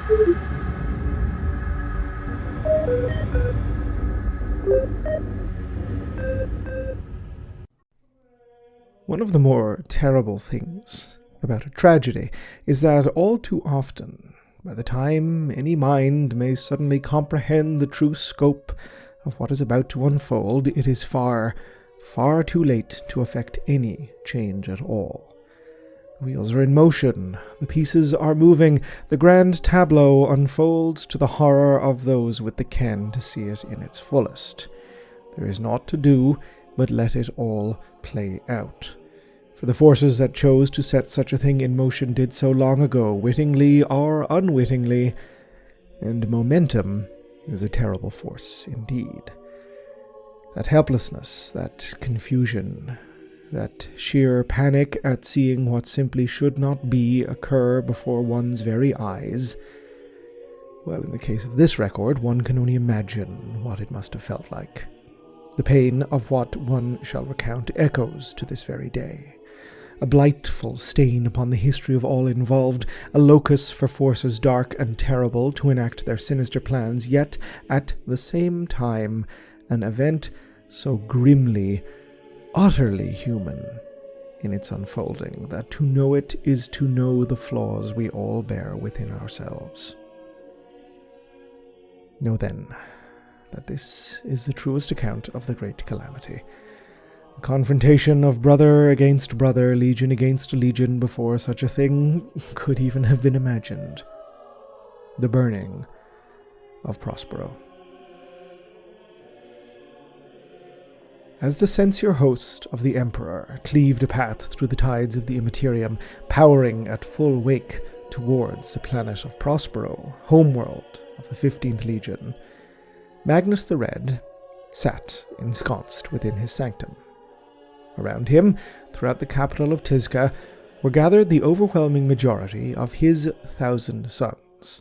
One of the more terrible things about a tragedy is that all too often, by the time any mind may suddenly comprehend the true scope of what is about to unfold, it is far, far too late to effect any change at all. The wheels are in motion, the pieces are moving, the grand tableau unfolds to the horror of those with the ken to see it in its fullest. There is naught to do but let it all play out. For the forces that chose to set such a thing in motion did so long ago, wittingly or unwittingly, and momentum is a terrible force indeed. That helplessness, that confusion, that sheer panic at seeing what simply should not be occur before one's very eyes, well, in the case of this record, one can only imagine what it must have felt like. The pain of what one shall recount echoes to this very day. A blightful stain upon the history of all involved, a locus for forces dark and terrible to enact their sinister plans, yet, at the same time, an event so grimly, utterly human in its unfolding, that to know it is to know the flaws we all bear within ourselves. Know then, that this is the truest account of the great calamity. A confrontation of brother against brother, legion against legion, before such a thing could even have been imagined. The burning of Prospero. As the censure host of the Emperor cleaved a path through the tides of the Immaterium, powering at full wake towards the planet of Prospero, homeworld of the 15th Legion, Magnus the Red sat ensconced within his sanctum. Around him, throughout the capital of Tizca, were gathered the overwhelming majority of his 1,000 sons.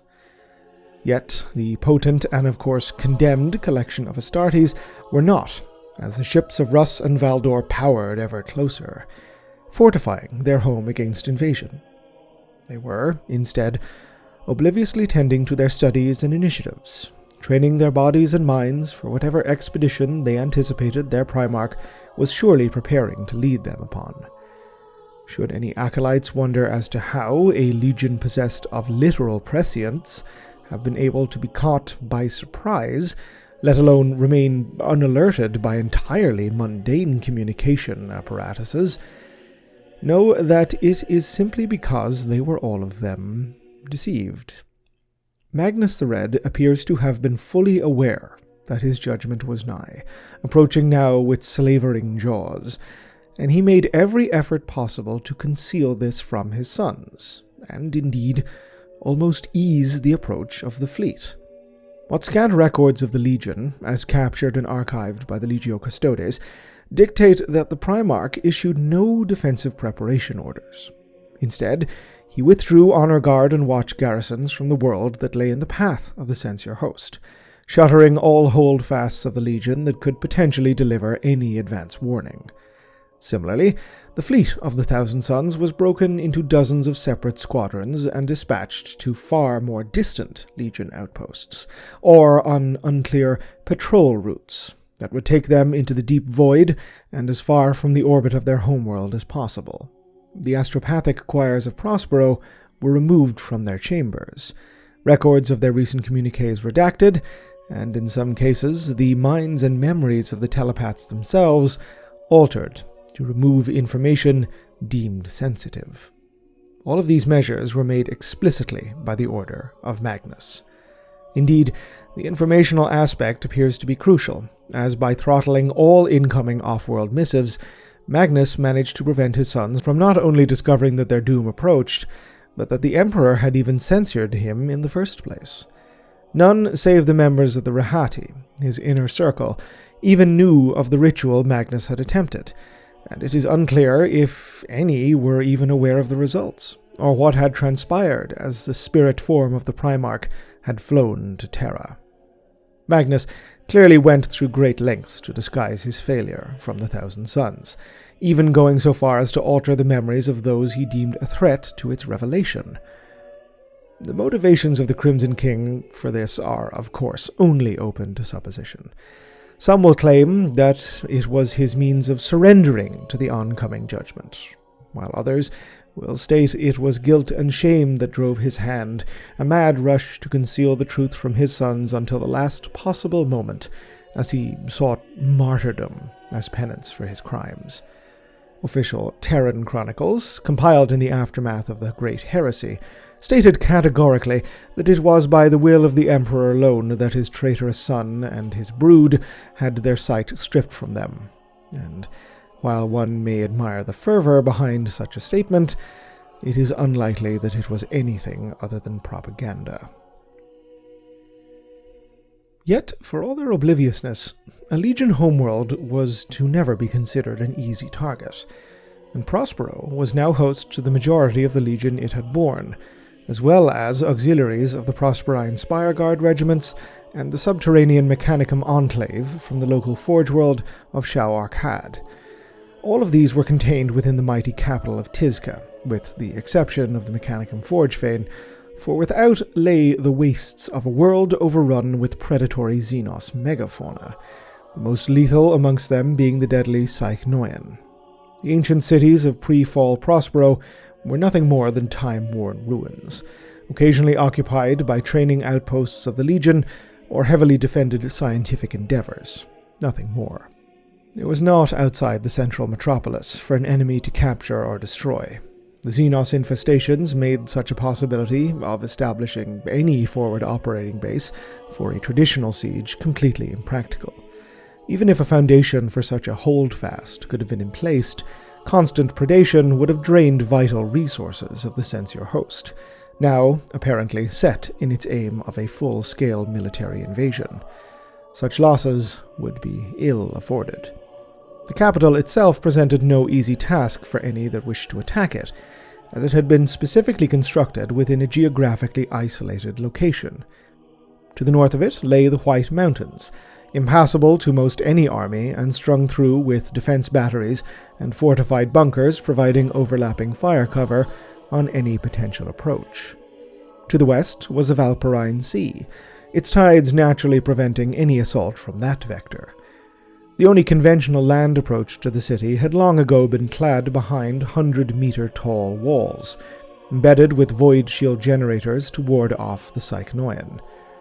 Yet the potent and of course condemned collection of Astartes were not, as the ships of Russ and Valdor powered ever closer, fortifying their home against invasion. They were, instead, obliviously tending to their studies and initiatives, training their bodies and minds for whatever expedition they anticipated their Primarch was surely preparing to lead them upon. Should any acolytes wonder as to how a legion possessed of literal prescience have been able to be caught by surprise, let alone remain unalerted by entirely mundane communication apparatuses, know that it is simply because they were all of them deceived. Magnus the Red appears to have been fully aware that his judgment was nigh, approaching now with slavering jaws, and he made every effort possible to conceal this from his sons, and indeed almost ease the approach of the fleet. What scant records of the Legion, as captured and archived by the Legio Custodes, dictate that the Primarch issued no defensive preparation orders. Instead, he withdrew honor guard and watch garrisons from the world that lay in the path of the censure host, shuttering all holdfasts of the Legion that could potentially deliver any advance warning. Similarly, the fleet of the 1,000 Sons was broken into dozens of separate squadrons and dispatched to far more distant Legion outposts, or on unclear patrol routes that would take them into the deep void and as far from the orbit of their homeworld as possible. The astropathic choirs of Prospero were removed from their chambers, records of their recent communiques redacted, and in some cases the minds and memories of the telepaths themselves altered to remove information deemed sensitive. All of these measures were made explicitly by the order of Magnus. Indeed, the informational aspect appears to be crucial, as by throttling all incoming off-world missives, Magnus managed to prevent his sons from not only discovering that their doom approached, but that the Emperor had even censured him in the first place. None save the members of the Rahati, his inner circle, even knew of the ritual Magnus had attempted, and it is unclear if any were even aware of the results, or what had transpired as the spirit form of the Primarch had flown to Terra. Magnus clearly went through great lengths to disguise his failure from the 1,000 Sons, even going so far as to alter the memories of those he deemed a threat to its revelation. The motivations of the Crimson King for this are, of course, only open to supposition. Some will claim that it was his means of surrendering to the oncoming judgment, while others will state it was guilt and shame that drove his hand, a mad rush to conceal the truth from his sons until the last possible moment, as he sought martyrdom as penance for his crimes. Official Terran chronicles, compiled in the aftermath of the Great Heresy, stated categorically that it was by the will of the Emperor alone that his traitorous son and his brood had their sight stripped from them. And while one may admire the fervor behind such a statement, it is unlikely that it was anything other than propaganda. Yet, for all their obliviousness, a Legion homeworld was to never be considered an easy target, and Prospero was now host to the majority of the Legion it had borne, as well as auxiliaries of the Prosperine Spire Guard regiments and the subterranean Mechanicum Enclave from the local forge world of Shao Arcad. All of these were contained within the mighty capital of Tizca, with the exception of the Mechanicum Forge Fane, for without lay the wastes of a world overrun with predatory Xenos megafauna, the most lethal amongst them being the deadly Psychnoian. The ancient cities of pre-fall Prospero were nothing more than time-worn ruins, occasionally occupied by training outposts of the Legion or heavily defended scientific endeavors. Nothing more. It was not outside the central metropolis for an enemy to capture or destroy. The Xenos infestations made such a possibility of establishing any forward operating base for a traditional siege completely impractical. Even if a foundation for such a holdfast could have been emplaced, constant predation would have drained vital resources of the Censure host, now apparently set in its aim of a full-scale military invasion. Such losses would be ill afforded. The capital itself presented no easy task for any that wished to attack it, as it had been specifically constructed within a geographically isolated location. To the north of it lay the White Mountains, impassable to most any army and strung through with defense batteries and fortified bunkers providing overlapping fire cover on any potential approach. To the west was the Valpurine Sea, its tides naturally preventing any assault from that vector. The only conventional land approach to the city had long ago been clad behind 100-meter-tall walls, embedded with void shield generators to ward off the Psychnoian.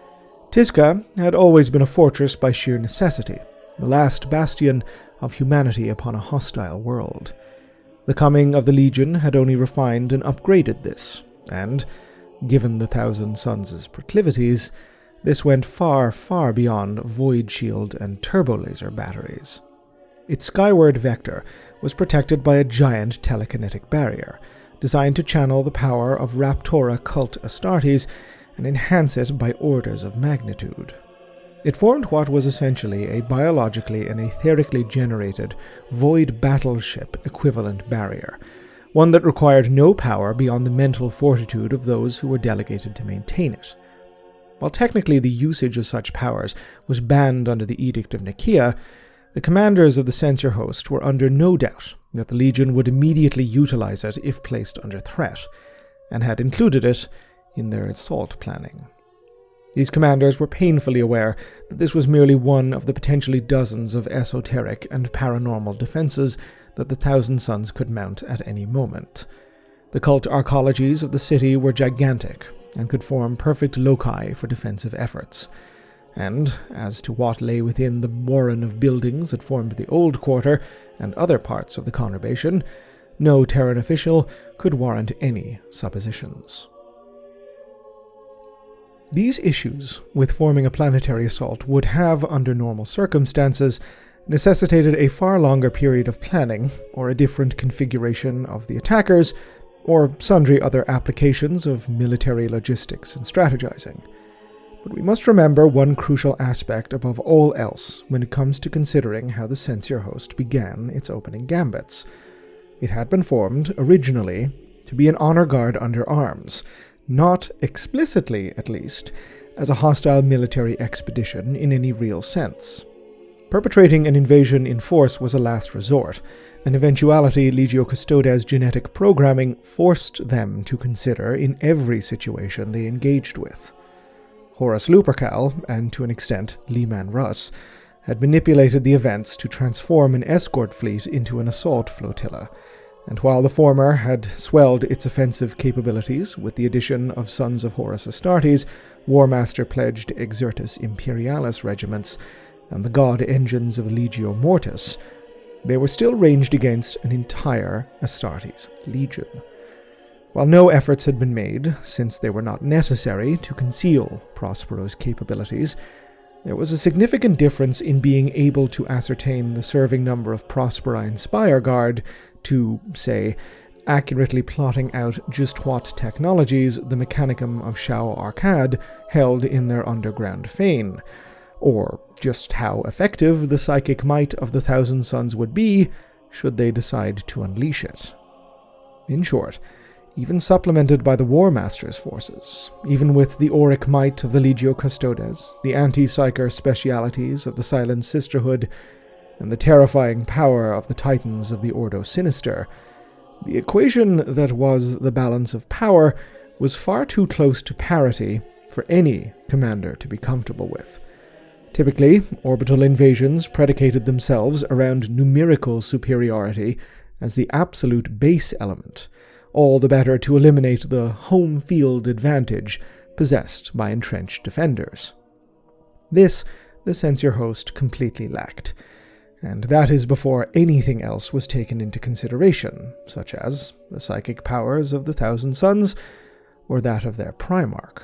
Tizca had always been a fortress by sheer necessity, the last bastion of humanity upon a hostile world. The coming of the Legion had only refined and upgraded this, and, given the Thousand Sons' proclivities, this went far, far beyond void shield and turbolaser batteries. Its skyward vector was protected by a giant telekinetic barrier, designed to channel the power of Raptora cult Astartes and enhance it by orders of magnitude. It formed what was essentially a biologically and etherically generated void battleship equivalent barrier, one that required no power beyond the mental fortitude of those who were delegated to maintain it. While technically the usage of such powers was banned under the Edict of Nicaea, the commanders of the Censure host were under no doubt that the Legion would immediately utilize it if placed under threat, and had included it in their assault planning. These commanders were painfully aware that this was merely one of the potentially dozens of esoteric and paranormal defenses that the Thousand Sons could mount at any moment. The cult arcologies of the city were gigantic, and could form perfect loci for defensive efforts. And, as to what lay within the warren of buildings that formed the Old Quarter and other parts of the conurbation, no Terran official could warrant any suppositions. These issues with forming a planetary assault would have, under normal circumstances, necessitated a far longer period of planning, or a different configuration of the attackers, or sundry other applications of military logistics and strategizing. But we must remember one crucial aspect above all else when it comes to considering how the Censure host began its opening gambits. It had been formed, originally, to be an honor guard under arms, not explicitly, at least, as a hostile military expedition in any real sense. Perpetrating an invasion in force was a last resort, an eventuality Legio Custodes' genetic programming forced them to consider in every situation they engaged with. Horus Lupercal, and to an extent Leman Russ, had manipulated the events to transform an escort fleet into an assault flotilla, and while the former had swelled its offensive capabilities with the addition of Sons of Horus Astartes, War Master pledged Exertus Imperialis regiments, and the god engines of the Legio Mortis, they were still ranged against an entire Astartes legion. While no efforts had been made, since they were not necessary, to conceal Prospero's capabilities, there was a significant difference in being able to ascertain the serving number of Prosperine Spire Guard to, say, accurately plotting out just what technologies the Mechanicum of Shao Arkad held in their underground fane, or just how effective the psychic might of the Thousand Sons would be should they decide to unleash it. In short, even supplemented by the War Master's forces, even with the auric might of the Legio Custodes, the anti-psyker specialities of the Silent Sisterhood, and the terrifying power of the Titans of the Ordo Sinister, the equation that was the balance of power was far too close to parity for any commander to be comfortable with. Typically, orbital invasions predicated themselves around numerical superiority as the absolute base element, all the better to eliminate the home field advantage possessed by entrenched defenders. This, the censor host completely lacked, and that is before anything else was taken into consideration, such as the psychic powers of the Thousand Sons, or that of their Primarch.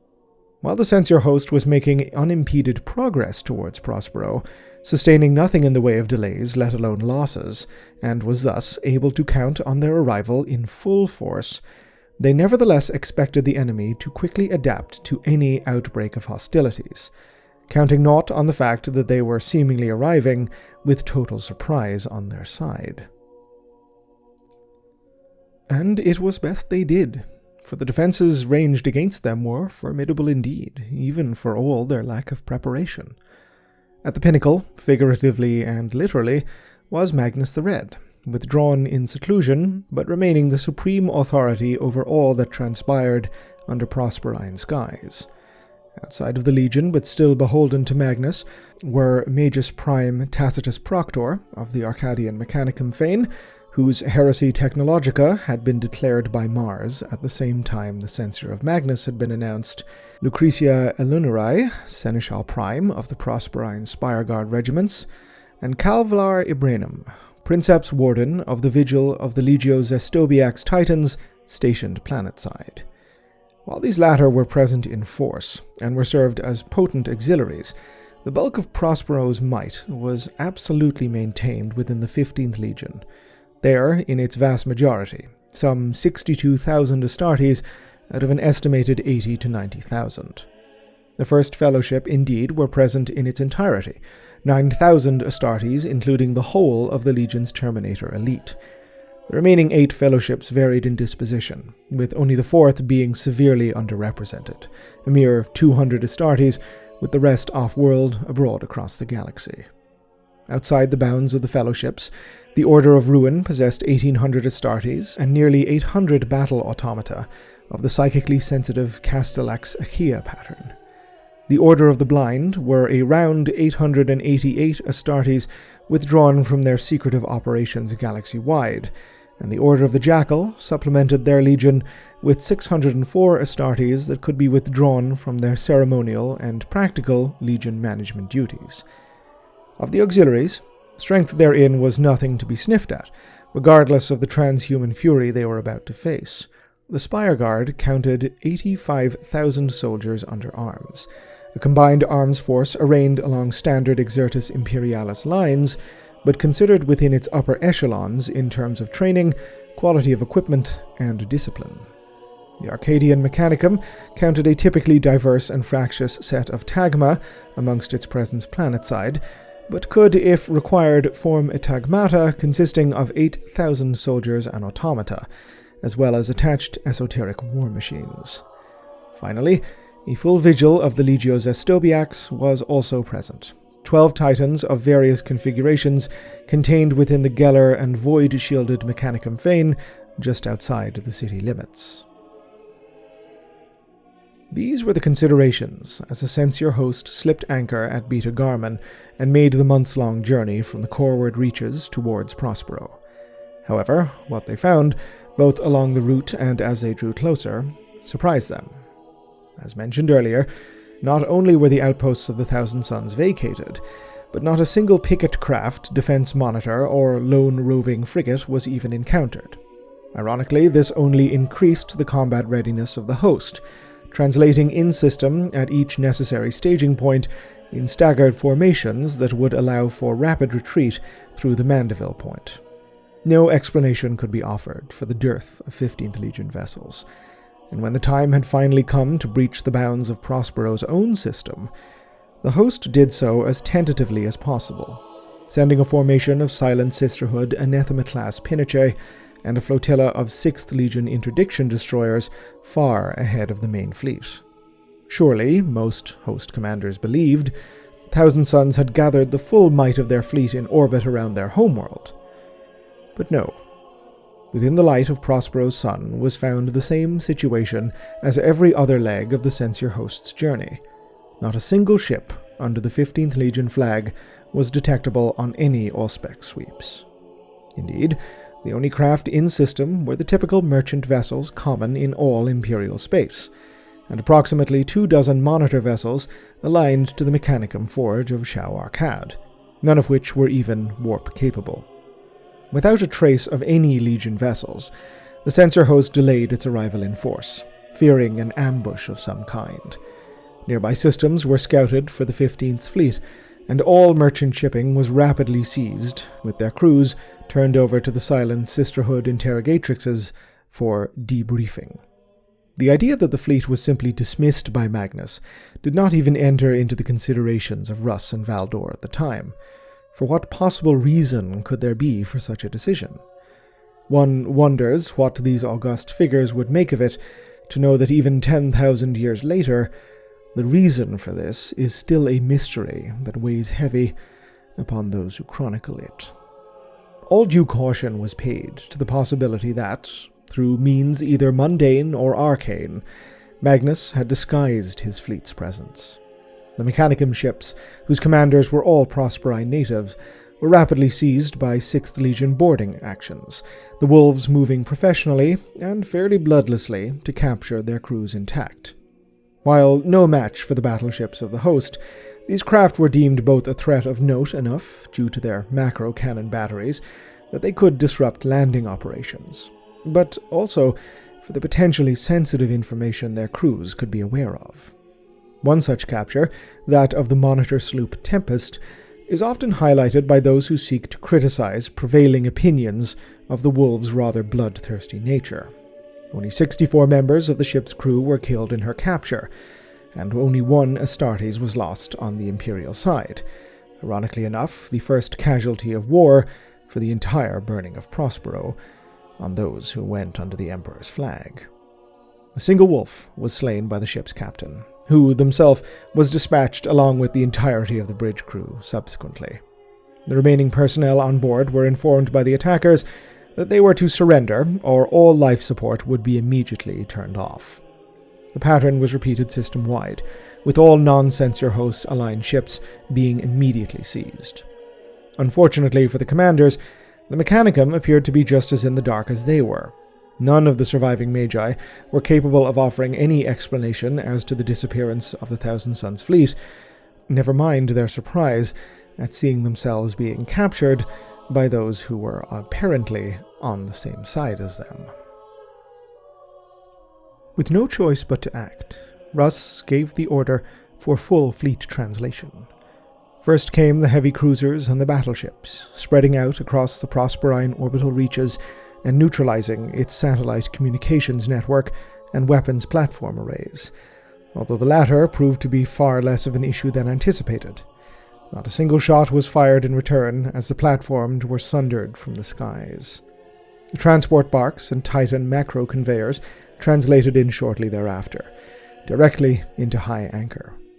While the censor host was making unimpeded progress towards Prospero, sustaining nothing in the way of delays, let alone losses, and was thus able to count on their arrival in full force, they nevertheless expected the enemy to quickly adapt to any outbreak of hostilities, counting not on the fact that they were seemingly arriving with total surprise on their side. And it was best they did, for the defenses ranged against them were formidable indeed, even for all their lack of preparation. At the pinnacle, figuratively and literally, was Magnus the Red, withdrawn in seclusion, but remaining the supreme authority over all that transpired under Prosperine skies. Outside of the Legion, but still beholden to Magnus, were Magus Prime Tacitus Proctor of the Arcadian Mechanicum fane, whose heresy Technologica had been declared by Mars at the same time the censure of Magnus had been announced, Lucretia Elunarai, Seneschal Prime of the Prosperine Spire Guard regiments, and Calvalar Ibranum, Princeps Warden of the Vigil of the Legio Zestobiax Titans, stationed planetside. While these latter were present in force, and were served as potent auxiliaries, the bulk of Prospero's might was absolutely maintained within the 15th Legion. There, in its vast majority, some 62,000 Astartes out of an estimated 80 to 90,000. The First Fellowship, indeed, were present in its entirety, 9,000 Astartes, including the whole of the Legion's Terminator elite. The remaining 8 fellowships varied in disposition, with only the 4th being severely underrepresented, a mere 200 Astartes, with the rest off-world abroad across the galaxy. Outside the bounds of the fellowships, the Order of Ruin possessed 1,800 Astartes and nearly 800 battle automata of the psychically sensitive Castellax Achea pattern. The Order of the Blind were a round 888 Astartes withdrawn from their secretive operations galaxy-wide, and the Order of the Jackal supplemented their legion with 604 Astartes that could be withdrawn from their ceremonial and practical legion management duties. Of the auxiliaries, strength therein was nothing to be sniffed at, regardless of the transhuman fury they were about to face. The Spire Guard counted 85,000 soldiers under arms, a combined arms force arrayed along standard Exertus Imperialis lines, but considered within its upper echelons in terms of training, quality of equipment, and discipline. The Arcadian Mechanicum counted a typically diverse and fractious set of tagma amongst its presence planetside, but could, if required, form a tagmata consisting of 8,000 soldiers and automata, as well as attached esoteric war machines. Finally, a full vigil of the Legio Zestobiax was also present, 12 Titans of various configurations contained within the Geller and void-shielded Mechanicum Fane just outside the city limits. These were the considerations as the Censure host slipped anchor at Beta Garman and made the months-long journey from the Coreward reaches towards Prospero. However, what they found, both along the route and as they drew closer, surprised them. As mentioned earlier, not only were the outposts of the Thousand Suns vacated, but not a single picket craft, defense monitor, or lone roving frigate was even encountered. Ironically, this only increased the combat readiness of the host, translating in-system at each necessary staging point in staggered formations that would allow for rapid retreat through the Mandeville Point. No explanation could be offered for the dearth of 15th Legion vessels, and when the time had finally come to breach the bounds of Prospero's own system, the host did so as tentatively as possible, sending a formation of Silent Sisterhood Anathema-class Pinnace and a flotilla of 6th Legion interdiction destroyers far ahead of the main fleet. Surely, most host commanders believed, the Thousand Suns had gathered the full might of their fleet in orbit around their homeworld. But no. Within the light of Prospero's sun was found the same situation as every other leg of the Censure host's journey. Not a single ship under the 15th Legion flag was detectable on any Auspex sweeps. Indeed, the only craft in system were the typical merchant vessels common in all Imperial space, and approximately 24 monitor vessels aligned to the Mechanicum Forge of Shao Arkad, none of which were even warp-capable. Without a trace of any Legion vessels, the Censure host delayed its arrival in force, fearing an ambush of some kind. Nearby systems were scouted for the 15th Fleet, and all merchant shipping was rapidly seized, with their crews turned over to the Silent Sisterhood interrogatrixes for debriefing. The idea that the fleet was simply dismissed by Magnus did not even enter into the considerations of Russ and Valdor at the time. For what possible reason could there be for such a decision? One wonders what these august figures would make of it, to know that even 10,000 years later, the reason for this is still a mystery that weighs heavy upon those who chronicle it. All due caution was paid to the possibility that, through means either mundane or arcane, Magnus had disguised his fleet's presence. The Mechanicum ships, whose commanders were all Prosperine natives, were rapidly seized by 6th Legion boarding actions, the Wolves moving professionally and fairly bloodlessly to capture their crews intact. While no match for the battleships of the host, these craft were deemed both a threat of note enough, due to their macro-cannon batteries, that they could disrupt landing operations, but also for the potentially sensitive information their crews could be aware of. One such capture, that of the monitor sloop Tempest, is often highlighted by those who seek to criticize prevailing opinions of the Wolves' rather bloodthirsty nature. Only 64 members of the ship's crew were killed in her capture, and only one Astartes was lost on the Imperial side. Ironically enough, the first casualty of war for the entire burning of Prospero, on those who went under the Emperor's flag. A single wolf was slain by the ship's captain, who himself was dispatched along with the entirety of the bridge crew subsequently. The remaining personnel on board were informed by the attackers that they were to surrender, or all life support would be immediately turned off. The pattern was repeated system-wide, with all non-Censure host-aligned ships being immediately seized. Unfortunately for the commanders, the Mechanicum appeared to be just as in the dark as they were. None of the surviving Magi were capable of offering any explanation as to the disappearance of the Thousand Suns fleet, never mind their surprise at seeing themselves being captured by those who were apparently on the same side as them. With no choice but to act, Russ gave the order for full fleet translation. First came the heavy cruisers and the battleships, spreading out across the Prosperine orbital reaches and neutralizing its satellite communications network and weapons platform arrays, although the latter proved to be far less of an issue than anticipated. Not a single shot was fired in return as the platforms were sundered from the skies. The transport barks and Titan macro conveyors translated in shortly thereafter, directly into high anchor.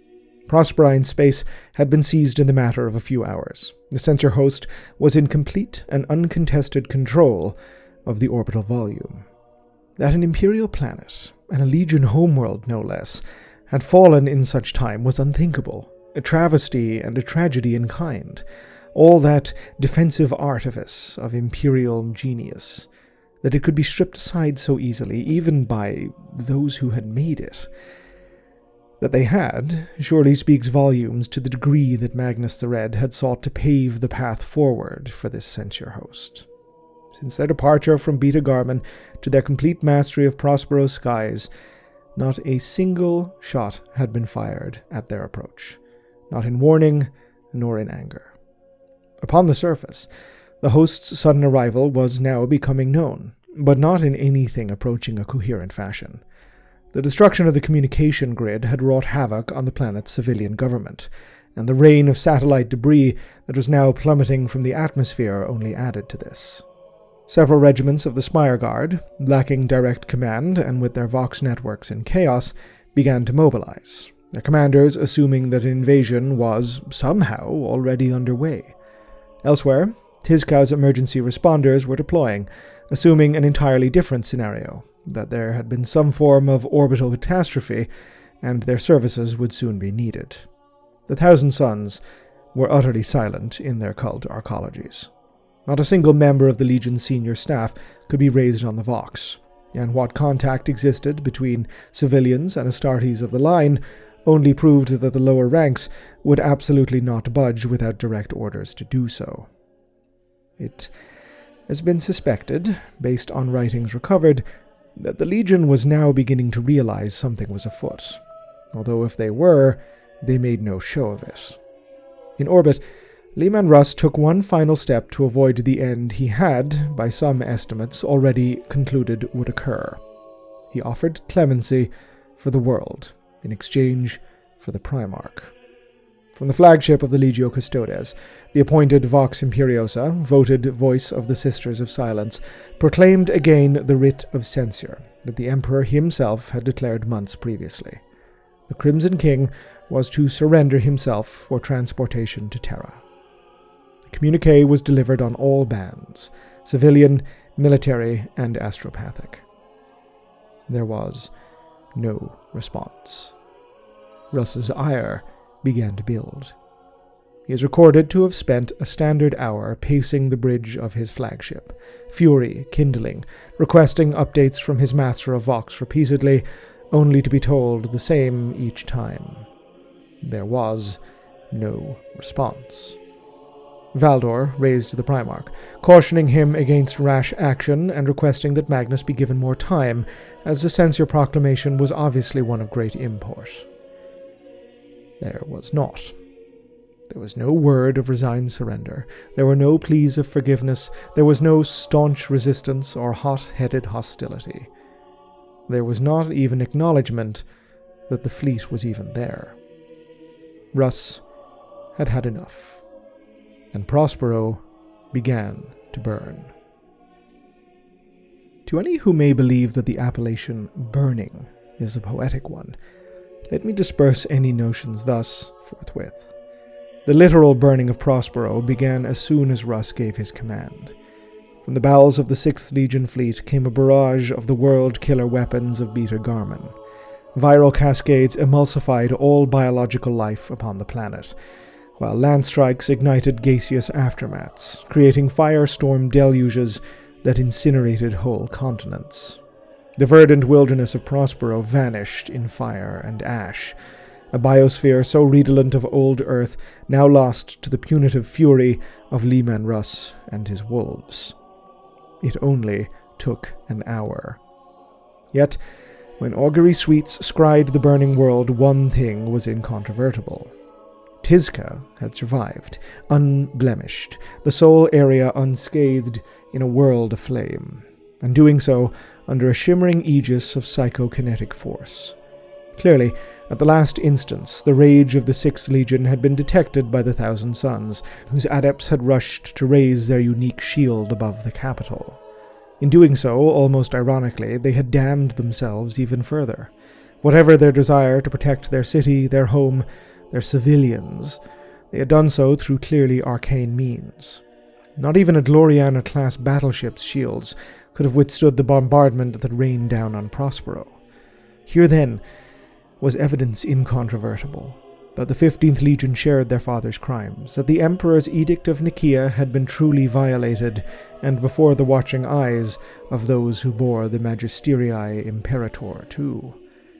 Prosperine space had been seized in the matter of a few hours. The censor host was in complete and uncontested control of the orbital volume. That an imperial planet, and a Legion homeworld no less, had fallen in such time was unthinkable, a travesty and a tragedy in kind, all that defensive artifice of imperial genius, that it could be stripped aside so easily, even by those who had made it. That they had surely speaks volumes to the degree that Magnus the Red had sought to pave the path forward for this censure host. Since their departure from Beta Garman to their complete mastery of Prospero's skies, not a single shot had been fired at their approach, not in warning nor in anger. Upon the surface, the host's sudden arrival was now becoming known, but not in anything approaching a coherent fashion. The destruction of the communication grid had wrought havoc on the planet's civilian government, and the rain of satellite debris that was now plummeting from the atmosphere only added to this. Several regiments of the Spire Guard, lacking direct command and with their Vox networks in chaos, began to mobilize, their commanders assuming that an invasion was, somehow, already underway. Elsewhere, Tizca's emergency responders were deploying, assuming an entirely different scenario, that there had been some form of orbital catastrophe, and their services would soon be needed. The Thousand Sons were utterly silent in their cult arcologies. Not a single member of the Legion's senior staff could be raised on the Vox, and what contact existed between civilians and Astartes of the line only proved that the lower ranks would absolutely not budge without direct orders to do so. It has been suspected, based on writings recovered, that the Legion was now beginning to realize something was afoot, although if they were, they made no show of it. In orbit, Leman Russ took one final step to avoid the end he had, by some estimates, already concluded would occur. He offered clemency for the world, in exchange for the Primarch. From the flagship of the Legio Custodes, the appointed Vox Imperiosa, voted voice of the Sisters of Silence, proclaimed again the writ of censure that the Emperor himself had declared months previously. The Crimson King was to surrender himself for transportation to Terra. The communique was delivered on all bands, civilian, military, and astropathic. There was no response. Russ's ire began to build. He is recorded to have spent a standard hour pacing the bridge of his flagship, fury kindling, requesting updates from his master of Vox repeatedly, only to be told the same each time. There was no response. Valdor raised the Primarch, cautioning him against rash action and requesting that Magnus be given more time, as the censure proclamation was obviously one of great import. There was not. There was no word of resigned surrender. There were no pleas of forgiveness. There was no staunch resistance or hot-headed hostility. There was not even acknowledgement that the fleet was even there. Russ had had enough, and Prospero began to burn. To any who may believe that the appellation burning is a poetic one, let me disperse any notions thus forthwith. The literal burning of Prospero began as soon as Russ gave his command. From the bowels of the 6th Legion fleet came a barrage of the world-killer weapons of Beta Garman. Viral cascades emulsified all biological life upon the planet, while land strikes ignited gaseous aftermaths, creating firestorm deluges that incinerated whole continents. The verdant wilderness of Prospero vanished in fire and ash, a biosphere so redolent of old Earth, now lost to the punitive fury of Leman Russ and his wolves. It only took an hour. Yet, when augury suites scried the burning world, one thing was incontrovertible. Tizca had survived, unblemished, the sole area unscathed in a world aflame, and doing so under a shimmering aegis of psychokinetic force. Clearly, at the last instance, the rage of the 6th Legion had been detected by the Thousand Sons, whose adepts had rushed to raise their unique shield above the capital. In doing so, almost ironically, they had damned themselves even further. Whatever their desire to protect their city, their home, their civilians. They had done so through clearly arcane means. Not even a Gloriana-class battleship's shields could have withstood the bombardment that rained down on Prospero. Here, then, was evidence incontrovertible that the 15th Legion shared their father's crimes, that the Emperor's Edict of Nicaea had been truly violated, and before the watching eyes of those who bore the Magisteriae Imperator, too.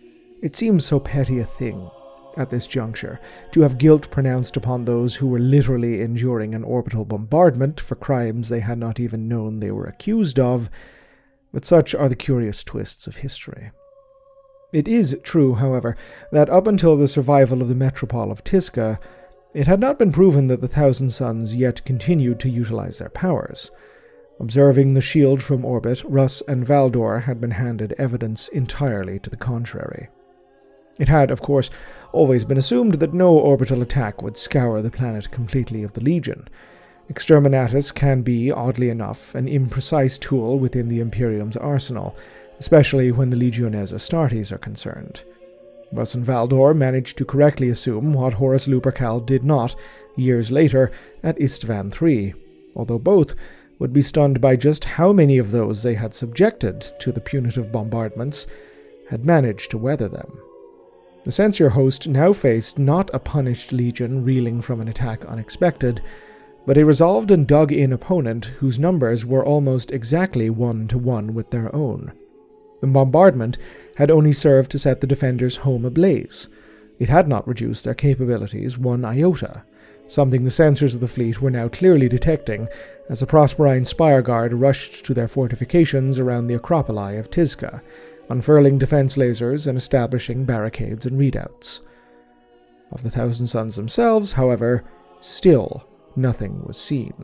It seems so petty a thing, at this juncture, to have guilt pronounced upon those who were literally enduring an orbital bombardment for crimes they had not even known they were accused of, but such are the curious twists of history. It is true, however, that up until the survival of the Metropole of Tisca, it had not been proven that the Thousand Sons yet continued to utilize their powers. Observing the shield from orbit, Russ and Valdor had been handed evidence entirely to the contrary. It had, of course, always been assumed that no orbital attack would scour the planet completely of the Legion. Exterminatus can be, oddly enough, an imprecise tool within the Imperium's arsenal, especially when the Legiones Astartes are concerned. Russ and Valdor managed to correctly assume what Horus Lupercal did not, years later, at Istvan III, although both would be stunned by just how many of those they had subjected to the punitive bombardments had managed to weather them. The Censure host now faced not a punished legion reeling from an attack unexpected, but a resolved and dug-in opponent whose numbers were almost exactly 1-to-1 with their own. The bombardment had only served to set the defenders' home ablaze. It had not reduced their capabilities one iota, something the censors of the fleet were now clearly detecting as the Prosperine Spire Guard rushed to their fortifications around the Acropoli of Tisca, unfurling defense lasers and establishing barricades and redoubts. Of the Thousand Sons themselves, however, still nothing was seen.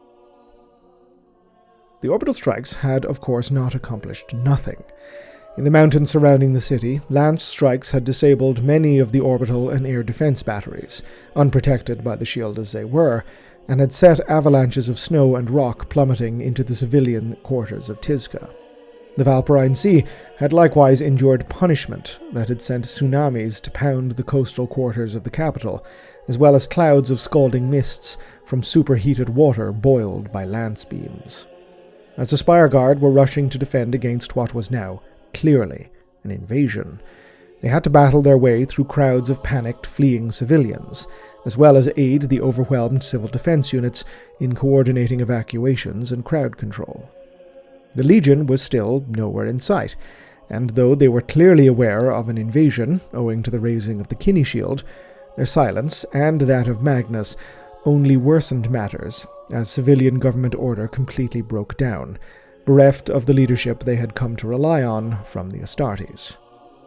The orbital strikes had, of course, not accomplished nothing. In the mountains surrounding the city, lance strikes had disabled many of the orbital and air defense batteries, unprotected by the shield as they were, and had set avalanches of snow and rock plummeting into the civilian quarters of Tisca. The Valpyrean Sea had likewise endured punishment that had sent tsunamis to pound the coastal quarters of the capital, as well as clouds of scalding mists from superheated water boiled by lance beams. As the Spire Guard were rushing to defend against what was now, clearly, an invasion, they had to battle their way through crowds of panicked, fleeing civilians, as well as aid the overwhelmed civil defense units in coordinating evacuations and crowd control. The Legion was still nowhere in sight, and though they were clearly aware of an invasion owing to the raising of the Kinney Shield, their silence, and that of Magnus, only worsened matters, as civilian government order completely broke down, bereft of the leadership they had come to rely on from the Astartes.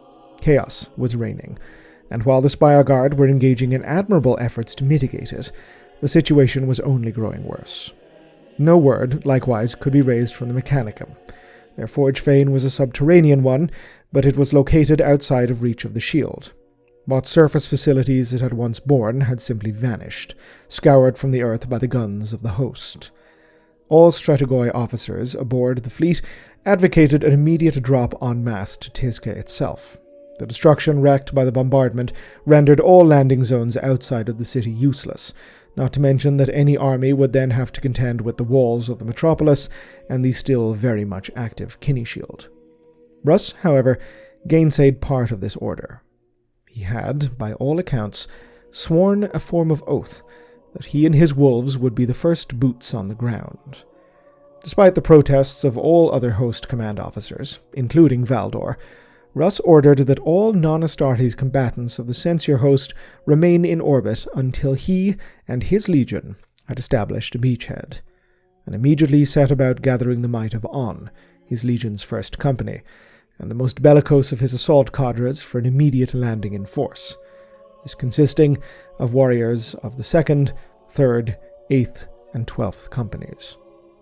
Chaos was reigning, and while the Spire Guard were engaging in admirable efforts to mitigate it, the situation was only growing worse. No word, likewise, could be raised from the Mechanicum. Their forge fane was a subterranean one, but it was located outside of reach of the shield. What surface facilities it had once borne had simply vanished, scoured from the earth by the guns of the host. All Strategoi officers aboard the fleet advocated an immediate drop en masse to Tisca itself. The destruction wreaked by the bombardment rendered all landing zones outside of the city useless, not to mention that any army would then have to contend with the walls of the metropolis and the still very much active Kinney Shield. Russ, however, gainsayed part of this order. He had, by all accounts, sworn a form of oath that he and his wolves would be the first boots on the ground. Despite the protests of all other host command officers, including Valdor, Russ ordered that all non-Astartes combatants of the Censure host remain in orbit until he and his legion had established a beachhead, and immediately set about gathering the might of On, his legion's first company, and the most bellicose of his assault cadres for an immediate landing in force, this consisting of warriors of the 2nd, 3rd, 8th, and 12th companies.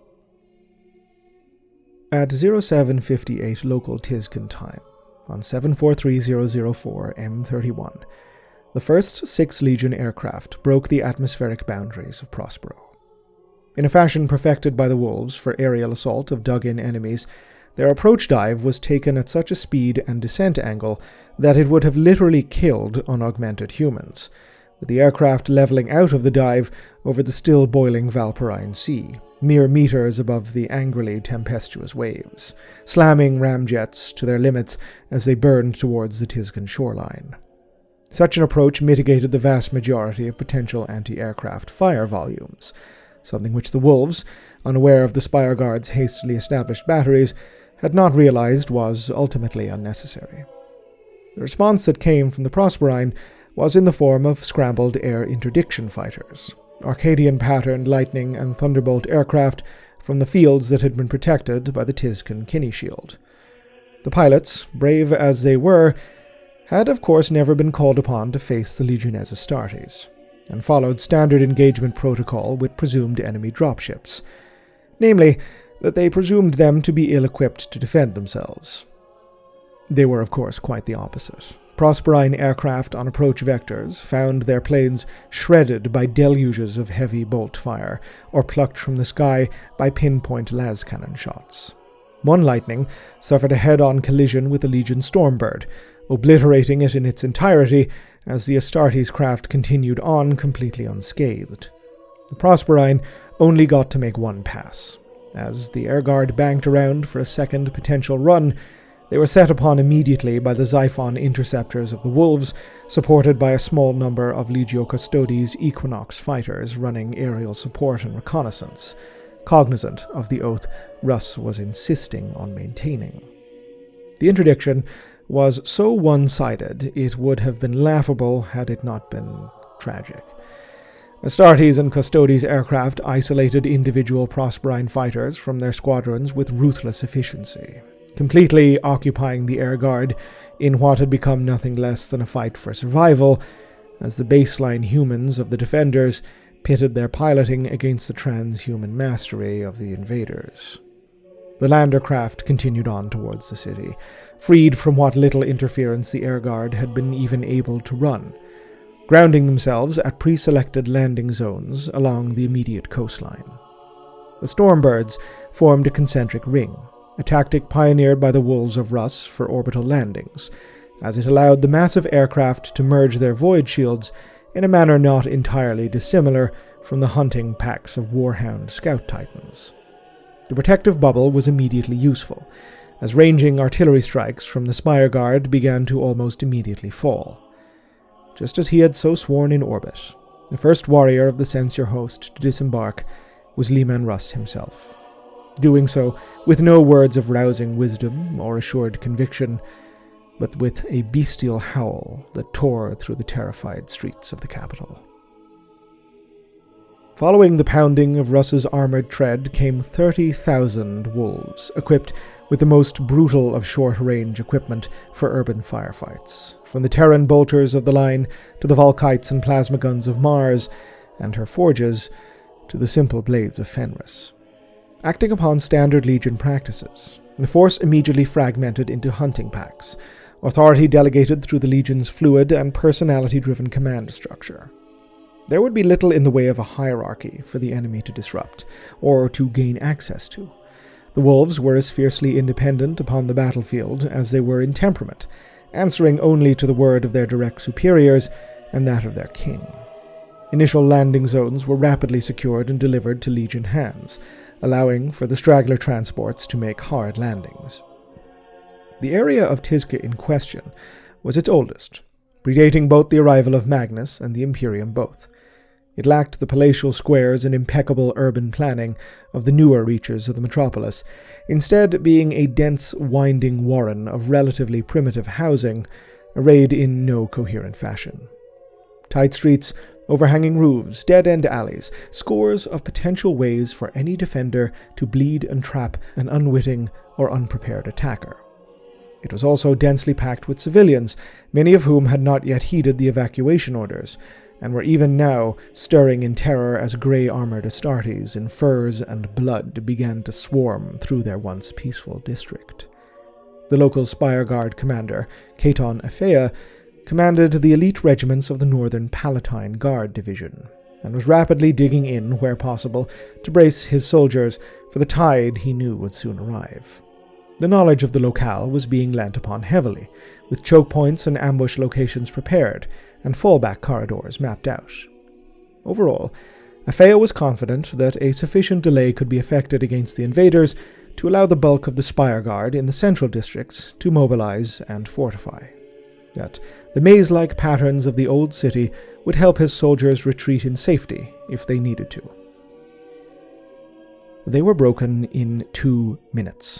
At 0758 local Tiscan time, on 743004 M31, the first 6th Legion aircraft broke the atmospheric boundaries of Prospero. In a fashion perfected by the wolves for aerial assault of dug-in enemies, their approach dive was taken at such a speed and descent angle that it would have literally killed unaugmented humans, with the aircraft leveling out of the dive over the still boiling Valpurine Sea, mere meters above the angrily tempestuous waves, slamming ramjets to their limits as they burned towards the Tizken shoreline. Such an approach mitigated the vast majority of potential anti-aircraft fire volumes, something which the Wolves, unaware of the Spire Guard's hastily established batteries, had not realized was ultimately unnecessary. The response that came from the Prosperine was in the form of scrambled air interdiction fighters, Arcadian-patterned Lightning and Thunderbolt aircraft from the fields that had been protected by the Tizken Kinney Shield. The pilots, brave as they were, had of course never been called upon to face the Legionnaires Astartes, and followed standard engagement protocol with presumed enemy dropships, namely, that they presumed them to be ill-equipped to defend themselves. They were of course quite the opposite. Prosperine aircraft on approach vectors found their planes shredded by deluges of heavy bolt fire, or plucked from the sky by pinpoint las cannon shots. One Lightning suffered a head-on collision with the Legion Stormbird, obliterating it in its entirety as the Astartes craft continued on completely unscathed. The Prosperine only got to make one pass. As the Air Guard banked around for a second potential run, they were set upon immediately by the Xiphon interceptors of the Wolves, supported by a small number of Legio Custodes Equinox fighters running aerial support and reconnaissance, cognizant of the oath Russ was insisting on maintaining. The interdiction was so one-sided it would have been laughable had it not been tragic. Astartes and Custodes aircraft isolated individual Prosperine fighters from their squadrons with ruthless efficiency, completely occupying the Air Guard in what had become nothing less than a fight for survival, as the baseline humans of the defenders pitted their piloting against the transhuman mastery of the invaders. The lander craft continued on towards the city, freed from what little interference the Air Guard had been even able to run, grounding themselves at pre-selected landing zones along the immediate coastline. The Stormbirds formed a concentric ring, a tactic pioneered by the Wolves of Russ for orbital landings, as it allowed the massive aircraft to merge their void shields in a manner not entirely dissimilar from the hunting packs of Warhound Scout Titans. The protective bubble was immediately useful, as ranging artillery strikes from the Spire Guard began to almost immediately fall. Just as he had so sworn in orbit, the first warrior of the Censure host to disembark was Leman Russ himself, doing so with no words of rousing wisdom or assured conviction, but with a bestial howl that tore through the terrified streets of the capital. Following the pounding of Russ's armored tread came 30,000 wolves, equipped with the most brutal of short-range equipment for urban firefights, from the Terran bolters of the line to the Volkites and plasma guns of Mars, and her forges to the simple blades of Fenris. Acting upon standard Legion practices, the force immediately fragmented into hunting packs, authority delegated through the Legion's fluid and personality-driven command structure. There would be little in the way of a hierarchy for the enemy to disrupt, or to gain access to. The Wolves were as fiercely independent upon the battlefield as they were in temperament, answering only to the word of their direct superiors and that of their king. Initial landing zones were rapidly secured and delivered to Legion hands, allowing for the straggler transports to make hard landings. The area of Tizke in question was its oldest, predating both the arrival of Magnus and the Imperium both. It lacked the palatial squares and impeccable urban planning of the newer reaches of the metropolis, instead being a dense, winding warren of relatively primitive housing, arrayed in no coherent fashion. Tight streets, overhanging roofs, dead-end alleys, scores of potential ways for any defender to bleed and trap an unwitting or unprepared attacker. It was also densely packed with civilians, many of whom had not yet heeded the evacuation orders, and were even now stirring in terror as grey-armored Astartes in furs and blood began to swarm through their once peaceful district. The local Spire Guard commander, Caton Aphea, commanded the elite regiments of the Northern Palatine Guard Division, and was rapidly digging in where possible to brace his soldiers for the tide he knew would soon arrive. The knowledge of the locale was being lent upon heavily, with choke points and ambush locations prepared, and fallback corridors mapped out. Overall, Afeo was confident that a sufficient delay could be effected against the invaders to allow the bulk of the Spire Guard in the central districts to mobilize and fortify. That the maze-like patterns of the old city would help his soldiers retreat in safety if they needed to. They were broken in 2 minutes.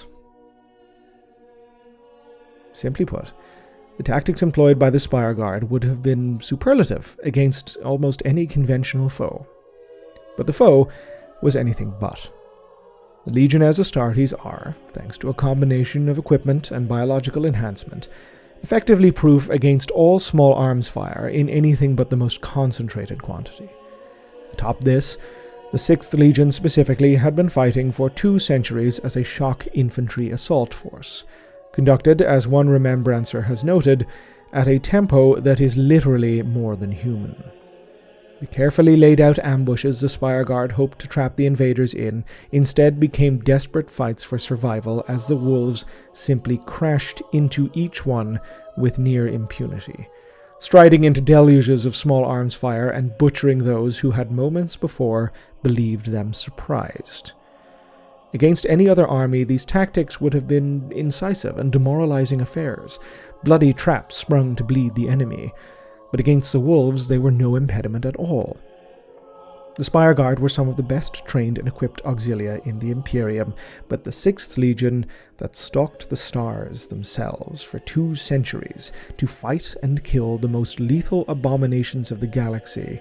Simply put, the tactics employed by the Spire Guard would have been superlative against almost any conventional foe. But the foe was anything but. The Legion as Astartes are, thanks to a combination of equipment and biological enhancement, effectively proof against all small arms fire in anything but the most concentrated quantity. Atop this, the 6th Legion specifically had been fighting for 2 centuries as a shock infantry assault force, conducted, as one remembrancer has noted, at a tempo that is literally more than human. The carefully laid out ambushes the Spire Guard hoped to trap the invaders in instead became desperate fights for survival as the wolves simply crashed into each one with near impunity, striding into deluges of small arms fire and butchering those who had moments before believed them surprised. Against any other army, these tactics would have been incisive and demoralizing affairs, bloody traps sprung to bleed the enemy, but against the wolves they were no impediment at all. The Spire Guard were some of the best trained and equipped auxilia in the Imperium, but the 6th Legion that stalked the stars themselves for 2 centuries to fight and kill the most lethal abominations of the galaxy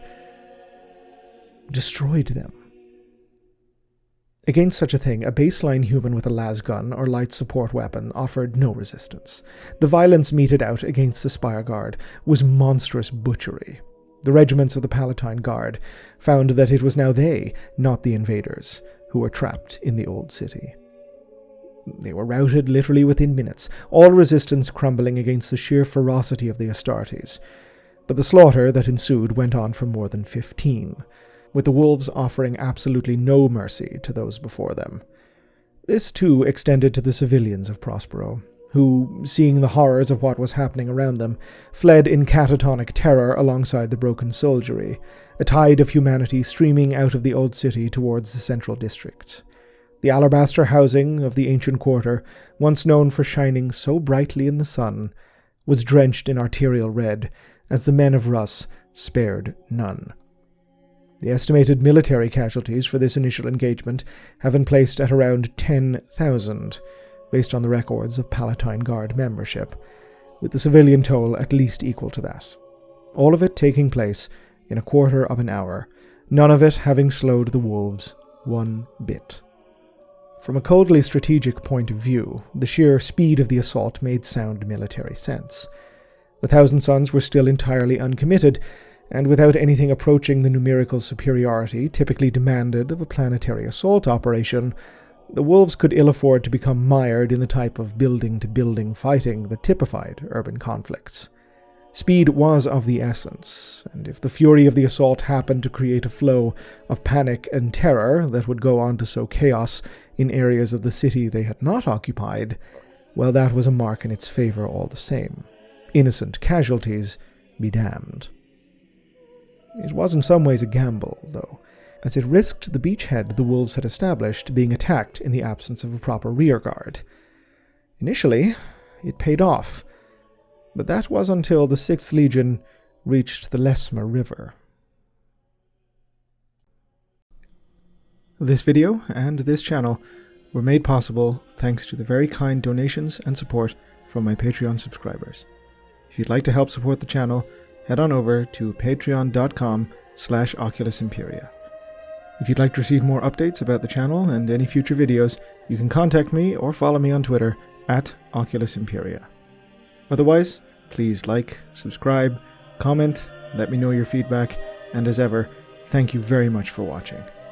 destroyed them. Against such a thing, a baseline human with a lasgun or light support weapon offered no resistance. The violence meted out against the Spire Guard was monstrous butchery. The regiments of the Palatine Guard found that it was now they, not the invaders, who were trapped in the old city. They were routed literally within minutes, all resistance crumbling against the sheer ferocity of the Astartes. But the slaughter that ensued went on for more than 15, with the wolves offering absolutely no mercy to those before them. This, too, extended to the civilians of Prospero, who, seeing the horrors of what was happening around them, fled in catatonic terror alongside the broken soldiery, a tide of humanity streaming out of the old city towards the central district. The alabaster housing of the ancient quarter, once known for shining so brightly in the sun, was drenched in arterial red, as the men of Russ spared none. The estimated military casualties for this initial engagement have been placed at around 10,000, based on the records of Palatine Guard membership, with the civilian toll at least equal to that. All of it taking place in a quarter of an hour, none of it having slowed the wolves one bit. From a coldly strategic point of view, the sheer speed of the assault made sound military sense. The Thousand Sons were still entirely uncommitted, and without anything approaching the numerical superiority typically demanded of a planetary assault operation, the wolves could ill afford to become mired in the type of building-to-building fighting that typified urban conflicts. Speed was of the essence, and if the fury of the assault happened to create a flow of panic and terror that would go on to sow chaos in areas of the city they had not occupied, well, that was a mark in its favor all the same. Innocent casualties be damned. It was in some ways a gamble, though, as it risked the beachhead the wolves had established being attacked in the absence of a proper rearguard. Initially, it paid off, but that was until the 6th Legion reached the Lesma River. This video and this channel were made possible thanks to the very kind donations and support from my Patreon subscribers. If you'd like to help support the channel, head on over to patreon.com/OculusImperia. If you'd like to receive more updates about the channel and any future videos, you can contact me or follow me on Twitter @OculusImperia. Otherwise, please like, subscribe, comment, let me know your feedback, and as ever, thank you very much for watching.